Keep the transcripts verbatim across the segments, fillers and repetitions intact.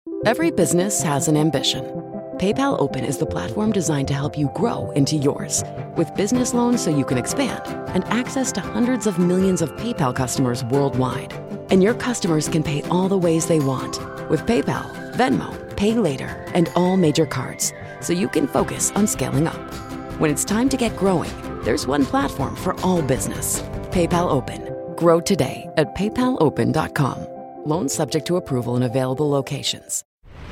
Every business has an ambition. PayPal Open is the platform designed to help you grow into yours. With business loans so you can expand and access to hundreds of millions of PayPal customers worldwide. And your customers can pay all the ways they want with PayPal, Venmo, Pay Later, and all major cards, so you can focus on scaling up. When it's time to get growing, there's one platform for all business. PayPal Open. Grow today at paypal open dot com. Loans subject to approval in available locations.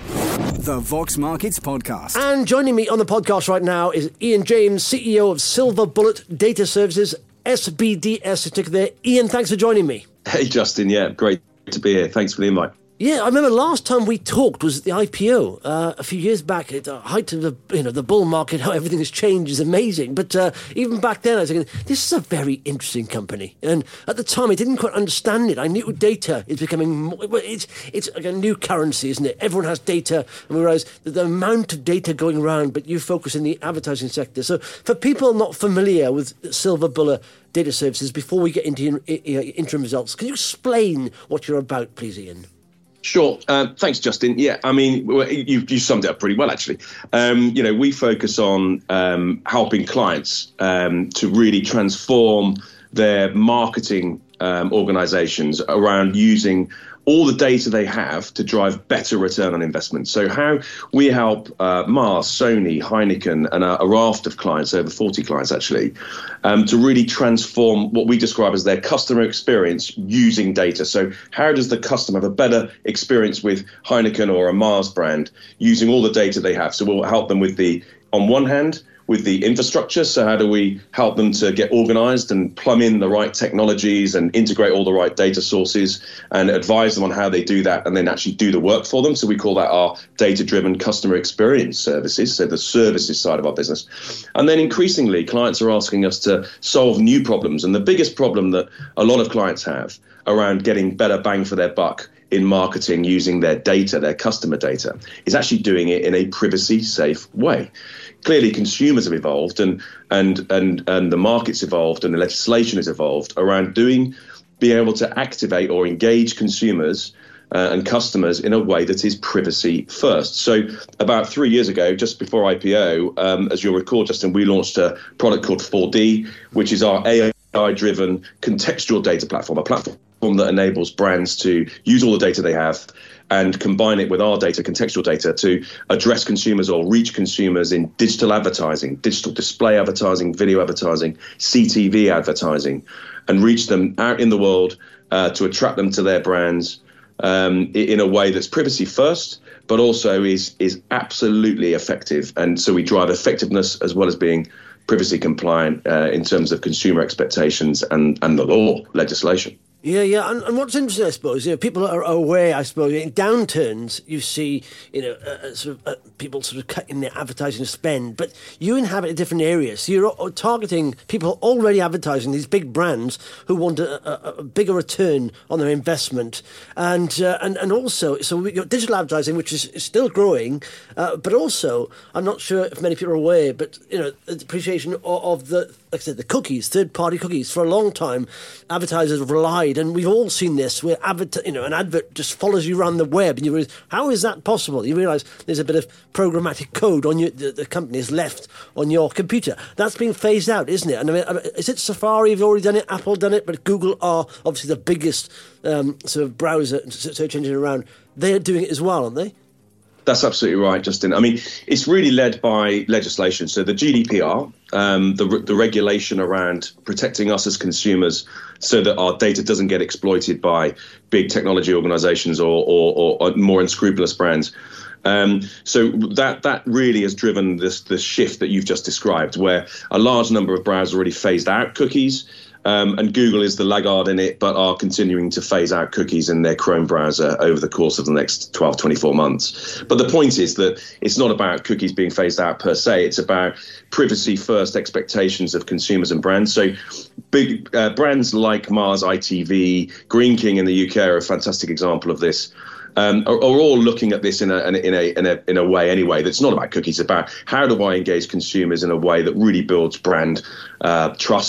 The Vox Markets Podcast. And joining me on the podcast right now is Ian James, C E O of Silver Bullet Data Services, S B D S to ticker there. Ian, thanks for joining me. Hey, Justin. Yeah, great to be here. Thanks for the invite. Yeah, I remember last time we talked was at the I P O uh, a few years back at the height of the you know the bull market. How everything has changed is amazing. But uh, even back then, I was thinking this is a very interesting company. And at the time, I didn't quite understand it. I knew data is becoming more, it's it's like a new currency, isn't it? Everyone has data, and we realise that the amount of data going around. But you focus in the advertising sector. So for people not familiar with Silver Bullet Data Services, before we get into your, your interim results, can you explain what you're about, please, Ian? Sure. Uh, thanks, Justin. Yeah, I mean, you, you summed it up pretty well, actually. Um, you know, we focus on um, helping clients um, to really transform their marketing um, organizations around using all the data they have to drive better return on investment. So how we help uh, Mars, Sony, Heineken, and a, a raft of clients, over forty clients actually, um, to really transform what we describe as their customer experience using data. So how does the customer have a better experience with Heineken or a Mars brand using all the data they have? So we'll help them with the, on one hand, with the infrastructure. So how do we help them to get organized and plumb in the right technologies and integrate all the right data sources and advise them on how they do that and then actually do the work for them? So we call that our data-driven customer experience services, so the services side of our business. And then increasingly, clients are asking us to solve new problems. And the biggest problem that a lot of clients have around getting better bang for their buck in marketing using their data, their customer data, is actually doing it in a privacy-safe way. Clearly, consumers have evolved and and and and the market's evolved and the legislation has evolved around doing, being able to activate or engage consumers uh, and customers in a way that is privacy first. So about three years ago, just before I P O, um, as you'll recall, Justin, we launched a product called four D, which is our A I-driven contextual data platform, a platform that enables brands to use all the data they have and combine it with our data, contextual data, to address consumers or reach consumers in digital advertising, digital display advertising, video advertising, C T V advertising, and reach them out in the world uh, to attract them to their brands um, in a way that's privacy first, but also is is absolutely effective. And so we drive effectiveness as well as being privacy compliant uh, in terms of consumer expectations and, and the law legislation. Yeah, yeah, and, and what's interesting, I suppose, you know, people are aware, I suppose, in downturns, you see, you know, uh, sort of uh, people sort of cutting their advertising spend, but you inhabit a different area, so you're targeting people already advertising, these big brands who want a, a, a bigger return on their investment, and uh, and and also, so we've got digital advertising, which is, is still growing, uh, but also, I'm not sure if many people are aware, but, you know, the appreciation of, of the, like I said, the cookies, third-party cookies. For a long time, advertisers have relied, and we've all seen this, where advert, you know, an advert just follows you around the web, and you realize, how is that possible? You realise there's a bit of programmatic code on your, the, the company has left on your computer. That's being phased out, isn't it? And I mean, is it Safari? You've already done it. Apple done it, but Google are obviously the biggest um, sort of browser search engine around. They're doing it as well, aren't they? That's absolutely right, Justin. I mean, it's really led by legislation. So the G D P R, um, the, the regulation around protecting us as consumers so that our data doesn't get exploited by big technology organizations or, or, or more unscrupulous brands. Um, so that that really has driven this, this shift that you've just described, where a large number of browsers already phased out cookies. Um, and Google is the laggard in it, but are continuing to phase out cookies in their Chrome browser over the course of the next twelve, twenty-four months. But the point is that it's not about cookies being phased out per se. It's about privacy first expectations of consumers and brands. So big uh, brands like Mars, I T V, Green King in the U K are a fantastic example of this. Um, are, are all looking at this in a, in a in a in a way anyway that's not about cookies. It's about how do I engage consumers in a way that really builds brand uh, trust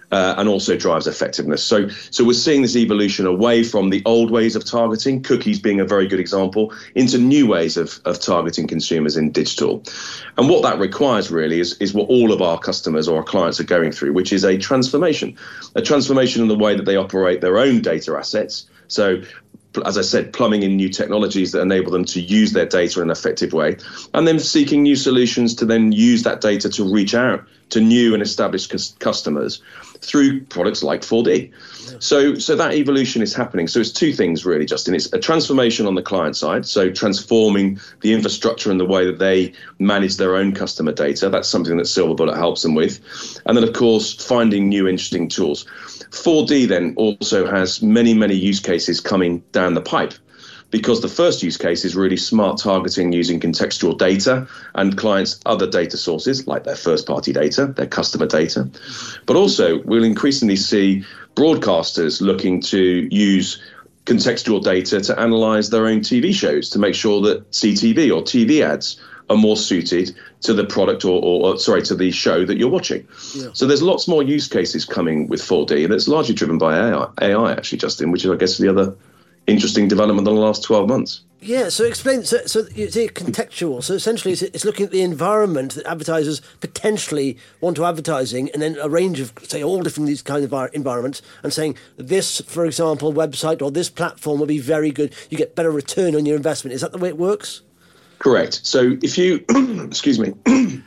Uh, and also drives effectiveness. So, so we're seeing this evolution away from the old ways of targeting, cookies being a very good example, into new ways of, of targeting consumers in digital. And what that requires really is, is what all of our customers or our clients are going through, which is a transformation, a transformation in the way that they operate their own data assets. So, as I said, plumbing in new technologies that enable them to use their data in an effective way, and then seeking new solutions to then use that data to reach out to new and established c- customers through products like four D. Yeah. So, so that evolution is happening. So it's two things really, Justin. It's a transformation on the client side, so transforming the infrastructure and the way that they manage their own customer data. That's something that Silver Bullet helps them with. And then, of course, finding new interesting tools. four D then also has many, many use cases coming down the pipe, because the first use case is really smart targeting using contextual data and clients' other data sources, like their first-party data, their customer data. But also, we'll increasingly see broadcasters looking to use contextual data to analyze their own T V shows to make sure that C T V or T V ads are more suited to the product or, or, or sorry, to the show that you're watching. Yeah. So there's lots more use cases coming with four D, and it's largely driven by A I, A I actually, Justin, which is, I guess, the other interesting development in the last twelve months. Yeah, so explain, so, so you say contextual, so essentially it's, it's looking at the environment that advertisers potentially want to advertising, and then a range of, say, all different these kinds of environments, and saying this, for example, website or this platform will be very good, you get better return on your investment. Is that the way it works? Correct. So if you, excuse me,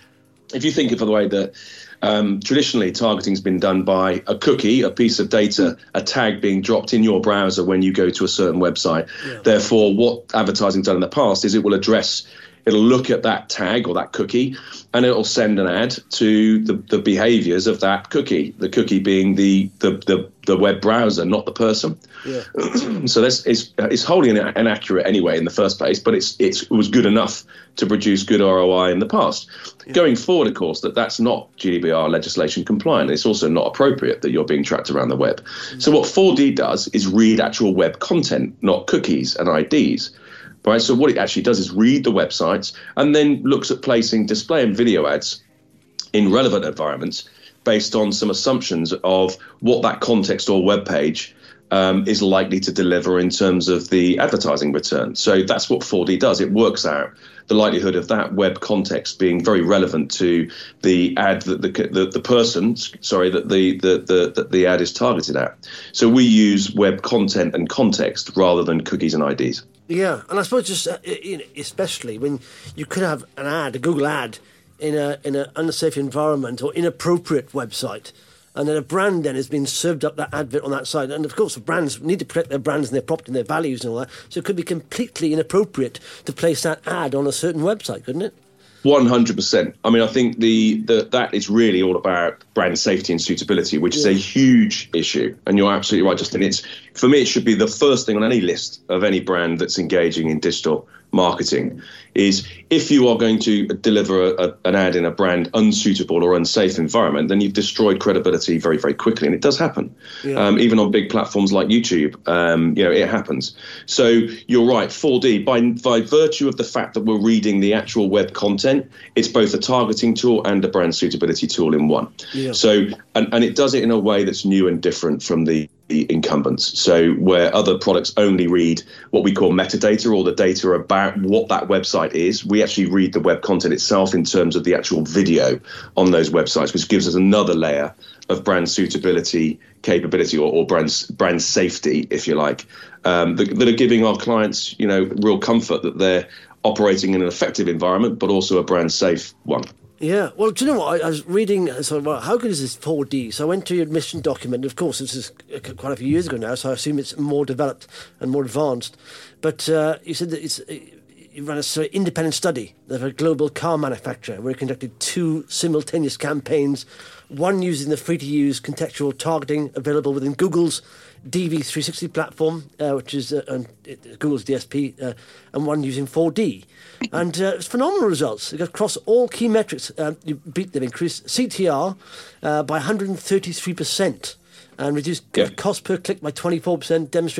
if you think of the way that Um, traditionally, targeting has been done by a cookie, a piece of data, a tag being dropped in your browser when you go to a certain website. Yeah. Therefore, what advertising's done in the past is it will address, it'll look at that tag or that cookie, and it'll send an ad to the, the behaviors of that cookie, the cookie being the the, the, the web browser, not the person. Yeah. So that's it's, it's wholly inaccurate anyway in the first place, but it's, it's it was good enough to produce good R O I in the past. Yeah. Going forward, of course, that that's not G D P R legislation compliant. It's also not appropriate that you're being tracked around the web. Mm. So what four D does is read actual web content, not cookies and I Ds. Right, so what it actually does is read the websites and then looks at placing display and video ads in relevant environments based on some assumptions of what that context or web page um, is likely to deliver in terms of the advertising return. So that's what four D does. It works out the likelihood of that web context being very relevant to the ad that the the, the person, sorry, that the, the the the the ad is targeted at. So we use web content and context rather than cookies and I Ds. Yeah, and I suppose just uh, especially when you could have an ad, a Google ad, in a in an unsafe environment or inappropriate website, and then a brand then has been served up that advert on that side. And of course, the brands need to protect their brands and their property and their values and all that. So it could be completely inappropriate to place that ad on a certain website, couldn't it? one hundred percent. I mean, I think the, the that is really all about brand safety and suitability, which yeah. is a huge issue. And you're absolutely right, Justin. It's, for me, it should be the first thing on any list of any brand that's engaging in digital marketing is if you are going to deliver a, a, an ad in a brand unsuitable or unsafe environment, then you've destroyed credibility very, very quickly. And it does happen. Yeah. Um, even on big platforms like YouTube, um, you know, it happens. So you're right, four D, by, by virtue of the fact that we're reading the actual web content, it's both a targeting tool and a brand suitability tool in one. Yeah. So, and, and it does it in a way that's new and different from the the incumbents. So where other products only read what we call metadata, or the data about what that website is, we actually read the web content itself in terms of the actual video on those websites, which gives us another layer of brand suitability capability, or, or brand brand safety, if you like, um, that, that are giving our clients, you know, real comfort that they're operating in an effective environment, but also a brand safe one. Yeah, well, do you know what? I, I was reading, so well, how good is this four D? So I went to your admission document. Of course, this is quite a few years ago now, so I assume it's more developed and more advanced. But uh, you said that it's you ran a sort of independent study of a global car manufacturer where it conducted two simultaneous campaigns, one using the free-to-use contextual targeting available within Google's D V three sixty platform, uh, which is uh, uh, Google's D S P, uh, and one using four D. And uh, it's phenomenal results. Across all key metrics, uh, you beat them, increased C T R uh, by one hundred thirty-three percent and reduced yeah. cost per click by twenty-four percent, demonstrated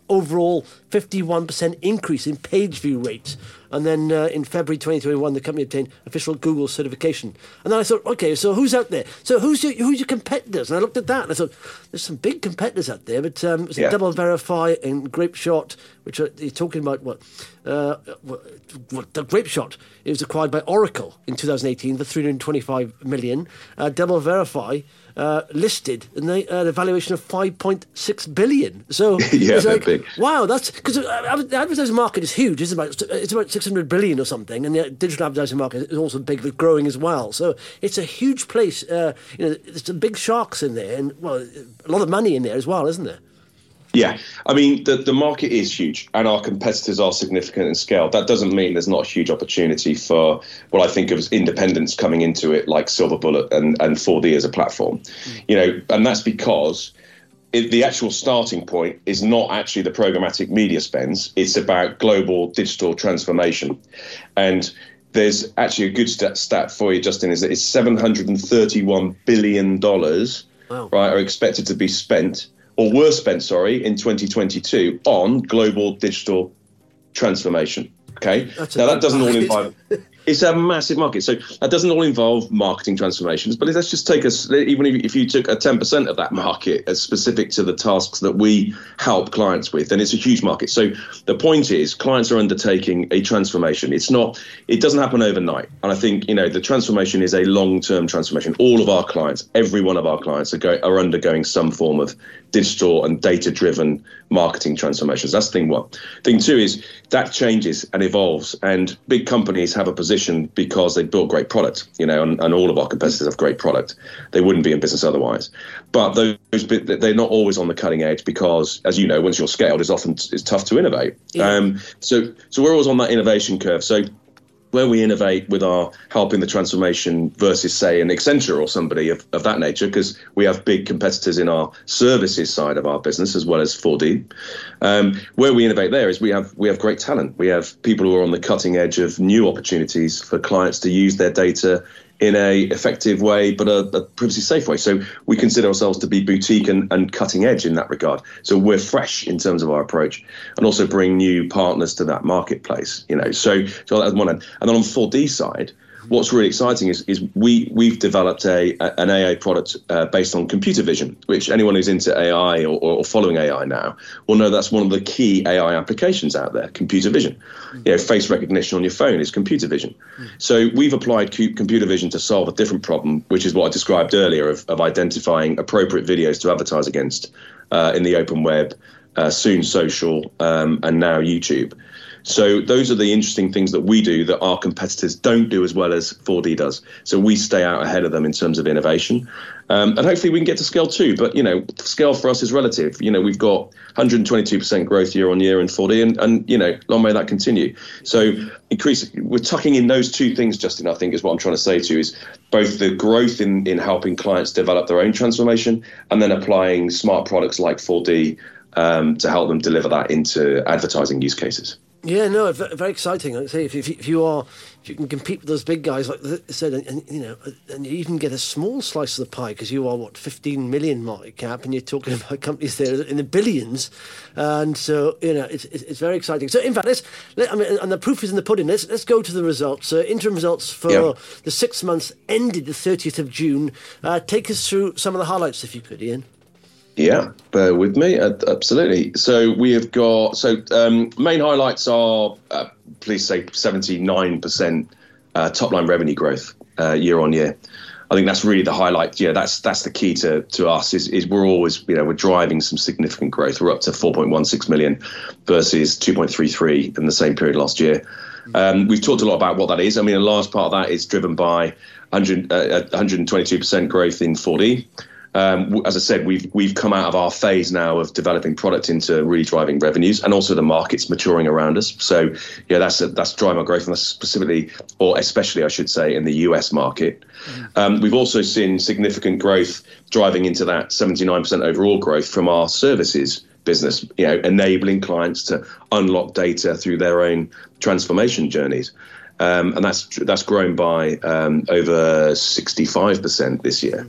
overall fifty-one percent increase in page view rates. And then uh, in February twenty twenty-one, the company obtained official Google certification. And then I thought, okay, so who's out there? So who's your, who's your competitors? And I looked at that and I thought, there's some big competitors out there. But um, it was yeah. Double Verify and Grapeshot, which are, you're talking about what? Uh, what, what the Grapeshot, it was acquired by Oracle in two thousand eighteen for three hundred twenty-five million. Uh, Double Verify uh, listed and they had a valuation of five point six billion. So yeah, it's like, big. Wow, that's because the advertising market is huge. It's about it's about six hundred billion or something, and the digital advertising market is also big, but growing as well. So it's a huge place. Uh, you know, there's some big sharks in there, and well, a lot of money in there as well, isn't there? Yeah, I mean, the, the market is huge and our competitors are significant in scale. That doesn't mean there's not a huge opportunity for what I think of as independents coming into it, like Silver Bullet and, and four D as a platform. Mm. You know, and that's because it, the actual starting point is not actually the programmatic media spends. It's about global digital transformation. And there's actually a good stat, stat for you, Justin, is that it's seven hundred thirty-one billion dollars, wow. right, are expected to be spent or were spent, sorry, in twenty twenty-two on global digital transformation. Okay, That's now that doesn't all involve. It's a massive market, so that doesn't all involve marketing transformations. But let's just take us, even if you took a ten percent of that market as specific to the tasks that we help clients with, then it's a huge market. So the point is, clients are undertaking a transformation. It's not, it doesn't happen overnight. And I think, you know, the transformation is a long-term transformation. All of our clients, every one of our clients are, go, are undergoing some form of digital and data-driven marketing transformations. That's thing one. Thing two is that changes and evolves, and big companies have a position because they built great product, you know, and, and all of our competitors have great product. They wouldn't be in business otherwise. But those they're not always on the cutting edge because, as you know, once you're scaled, it's often it's tough to innovate. Yeah. Um, so so we're always on that innovation curve. So where we innovate with our helping the transformation versus, say, an Accenture or somebody of, of that nature, because we have big competitors in our services side of our business as well as four D. Um, where we innovate there is we have we have great talent. We have people who are on the cutting edge of new opportunities for clients to use their data in a effective way, but a, a privacy safe way. So we consider ourselves to be boutique and, and cutting edge in that regard. So we're fresh in terms of our approach, and also bring new partners to that marketplace. You know, so so that's one end. And then on the four D side, what's really exciting is is we we've developed a, a an A I product uh, based on computer vision, which anyone who's into A I or, or following A I now will know that's one of the key A I applications out there. Computer vision, mm. you know, face recognition on your phone is computer vision. Mm. So we've applied cu- computer vision to solve a different problem, which is what I described earlier of, of identifying appropriate videos to advertise against uh, in the open web, uh, soon social, um, and now YouTube. So those are the interesting things that we do that our competitors don't do as well as four D does. So we stay out ahead of them in terms of innovation. Um, and hopefully we can get to scale too. But, you know, scale for us is relative. You know, we've got one hundred twenty-two percent growth year on year in four D and, and, you know, long may that continue. So increase, we're tucking in those two things, Justin, I think is what I'm trying to say to you, is both the growth in, in helping clients develop their own transformation and then applying smart products like four D um, to help them deliver that into advertising use cases. Yeah, no, very exciting. Like I say, if, if, if you are, if you can compete with those big guys, like I said, and, and you know, and you even get a small slice of the pie because you are what fifteen million market cap, and you're talking about companies there in the billions, and so you know, it's it's, it's very exciting. So, in fact, let's, let, I mean, and the proof is in the pudding. Let's let's go to the results. Uh, interim results for yeah. the six months ended the thirtieth of June. Uh, take us through some of the highlights, if you could, Ian. Yeah, bear with me. Uh, absolutely. So we have got, so um, main highlights are, uh, please say, seventy-nine percent uh, top line revenue growth uh, year on year. I think that's really the highlight. Yeah, that's that's the key to, to us is, is we're always, you know, we're driving some significant growth. We're up to four point one six million versus two point three three in the same period last year. Um, we've talked a lot about what that is. I mean, a large part of that is driven by one hundred, uh, one hundred twenty-two percent growth in four D. Um, as I said, we've we've come out of our phase now of developing product into really driving revenues, and also the market's maturing around us. So, yeah, that's a, that's driving our growth, and that's specifically, or especially, I should say, in the U S market. Mm-hmm. Um, we've also seen significant growth driving into that seventy-nine percent overall growth from our services business. You know, enabling clients to unlock data through their own transformation journeys. Um, and that's that's grown by um, over sixty-five percent this year.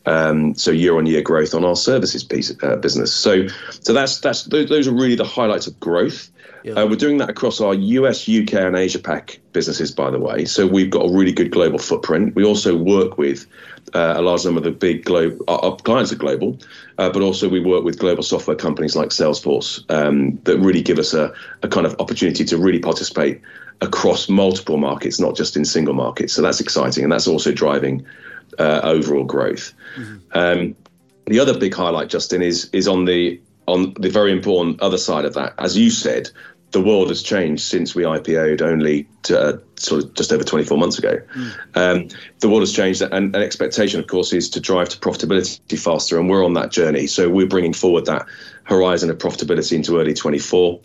Um, so year-on-year growth on our services piece uh, business. So, so that's that's those are really the highlights of growth. Yeah. Uh, we're doing that across our U S, U K, and Asia Pac businesses, by the way. So we've got a really good global footprint. We also work with uh, a large number of the big global our, our clients are global, uh, but also we work with global software companies like Salesforce um, that really give us a, a kind of opportunity to really participate across multiple markets, not just in single markets. So that's exciting, and that's also driving Uh, overall growth. Mm-hmm. Um, the other big highlight, Justin, is is on the on the very important other side of that. As you said, the world has changed since we I P O'd only to, uh, sort of just over twenty-four months ago. Mm. Um, the world has changed, and an expectation, of course, is to drive to profitability faster, and we're on that journey. So we're bringing forward that horizon of profitability into early twenty-four,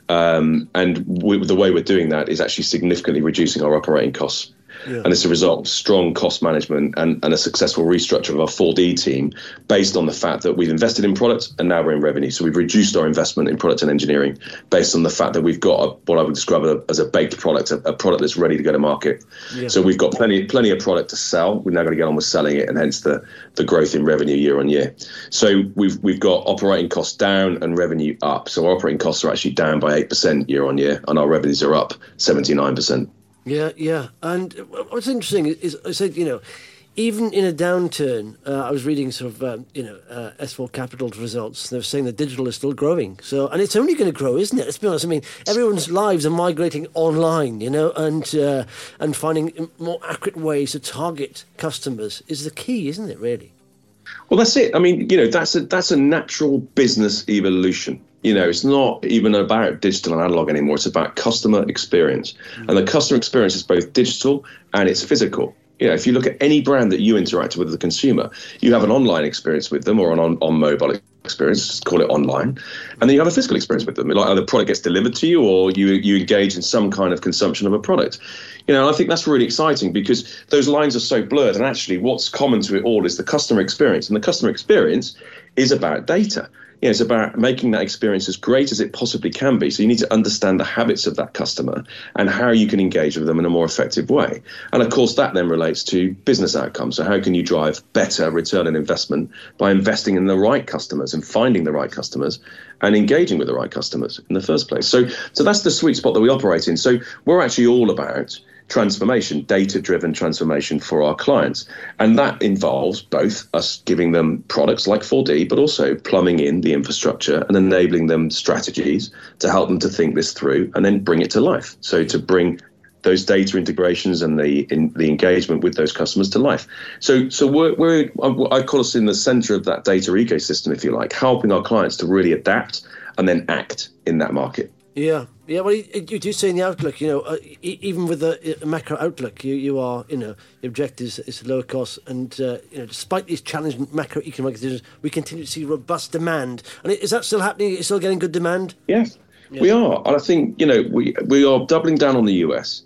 um, and we, the way we're doing that is actually significantly reducing our operating costs. Yeah. And it's a result of strong cost management and, and a successful restructure of our four D team based on the fact that we've invested in product and now we're in revenue. So we've reduced our investment in product and engineering based on the fact that we've got a, what I would describe as a baked product, a, a product that's ready to go to market. Yeah. So we've got plenty plenty of product to sell. We're now going to get on with selling it, and hence the, the growth in revenue year on year. So we've we've got operating costs down and revenue up. So our operating costs are actually down by eight percent year on year, and our revenues are up seventy-nine percent. Yeah, yeah. And what's interesting is, I said, you know, even in a downturn, uh, I was reading sort of, um, you know, uh, S four Capital's results. They're saying that digital is still growing. So, and it's only going to grow, isn't it? Let's be honest. I mean, everyone's lives are migrating online, you know, and uh, and finding more accurate ways to target customers is the key, isn't it, really? Well, that's it. I mean, you know, that's a that's a natural business evolution. You know, it's not even about digital and analog anymore. It's about customer experience. Mm-hmm. And the customer experience is both digital and it's physical. You know, if you look at any brand that you interact with as a consumer, you have an online experience with them or an on, on mobile experience, just call it online. And then you have a physical experience with them. Like either the product gets delivered to you or you, you engage in some kind of consumption of a product. You know, and I think that's really exciting because those lines are so blurred. And actually what's common to it all is the customer experience. And the customer experience is about data. You know, it's about making that experience as great as it possibly can be. So you need to understand the habits of that customer and how you can engage with them in a more effective way. And of course, that then relates to business outcomes. So how can you drive better return on investment by investing in the right customers and finding the right customers and engaging with the right customers in the first place? So, so that's the sweet spot that we operate in. So we're actually all about transformation, data-driven transformation for our clients. And that involves both us giving them products like four D, but also plumbing in the infrastructure and enabling them strategies to help them to think this through and then bring it to life. So to bring those data integrations and the in, the engagement with those customers to life. So so we're, we're I call us in the center of that data ecosystem, if you like, helping our clients to really adapt and then act in that market. Yeah, yeah. Well, you, you do say in the outlook, you know, uh, e- even with the uh, macro outlook, you, you are, you know, the objective is, is lower costs, and uh, you know, despite these challenging macroeconomic conditions, we continue to see robust demand. And is that still happening? Is still getting good demand? Yes, yeah. We are, and I think you know we we are doubling down on the U S.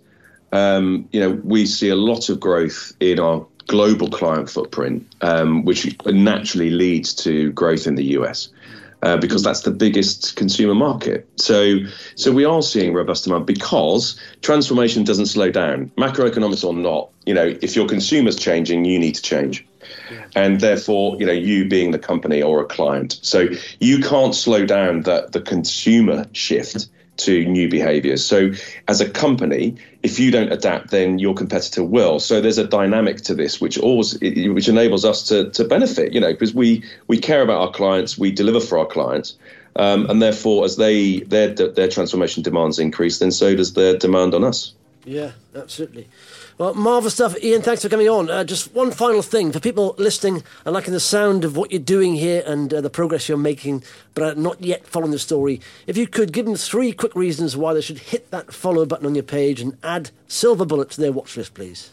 Um, you know, we see a lot of growth in our global client footprint, um, which naturally leads to growth in the U S. Uh, because that's the biggest consumer market. So so we are seeing robust demand because transformation doesn't slow down. Macroeconomics or not, you know, if your consumer's changing, you need to change. Yeah. And therefore, you know, you being the company or a client. So you can't slow down the, the consumer shift to new behaviors. So as a company, if you don't adapt, then your competitor will. So there's a dynamic to this, which always, which enables us to to benefit, you know, because we we care about our clients, we deliver for our clients. Um, and therefore, as they their their transformation demands increase, then so does their demand on us. Yeah, absolutely. Well, marvellous stuff. Ian, thanks for coming on. Uh, just one final thing for people listening and liking the sound of what you're doing here and uh, the progress you're making, but are not yet following the story. If you could give them three quick reasons why they should hit that follow button on your page and add Silver Bullet to their watch list, please.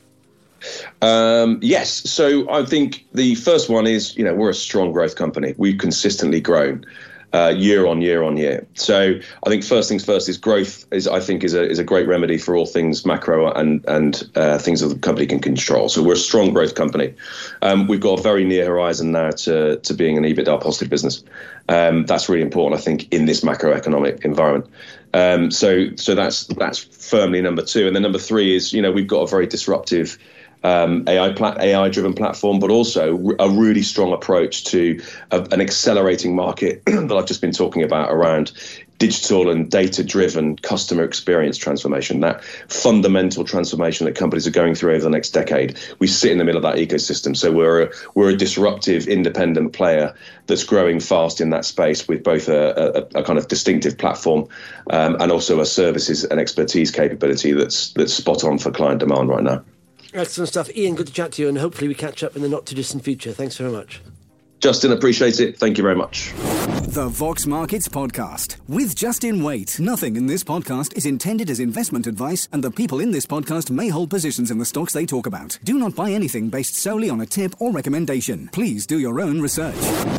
Um, yes. So I think the first one is, you know, we're a strong growth company. We've consistently grown. Uh, year on year on year. So I think first things first is growth is I think is a is a great remedy for all things macro and and uh, things that the company can control. So we're a strong growth company. Um, we've got a very near horizon now to to being an EBITDA positive business. Um, that's really important, I think, in this macroeconomic environment. Um, so so that's that's firmly number two. And then number three is, you know, we've got a very disruptive um, A I plat- A I-driven platform, but also a really strong approach to a, an accelerating market that I've just been talking about around digital and data-driven customer experience transformation, that fundamental transformation that companies are going through over the next decade. We sit in the middle of that ecosystem. So we're a, we're a disruptive, independent player that's growing fast in that space with both a, a, a kind of distinctive platform um, and also a services and expertise capability that's that's spot on for client demand right now. Excellent stuff. Ian, good to chat to you, and hopefully we catch up in the not-too-distant future. Thanks very much. Justin, appreciate it. Thank you very much. The Vox Markets Podcast with Justin Waite. Nothing in this podcast is intended as investment advice, and the people in this podcast may hold positions in the stocks they talk about. Do not buy anything based solely on a tip or recommendation. Please do your own research.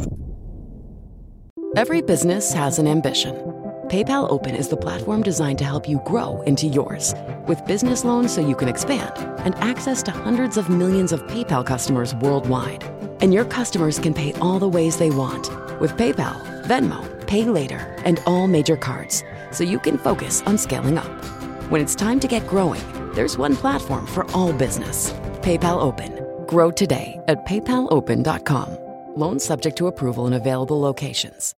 Every business has an ambition. PayPal Open is the platform designed to help you grow into yours. With business loans so you can expand and access to hundreds of millions of PayPal customers worldwide. And your customers can pay all the ways they want with PayPal, Venmo, Pay Later, and all major cards, so you can focus on scaling up. When it's time to get growing, there's one platform for all business. PayPal Open. Grow today at paypal open dot com. Loans subject to approval in available locations.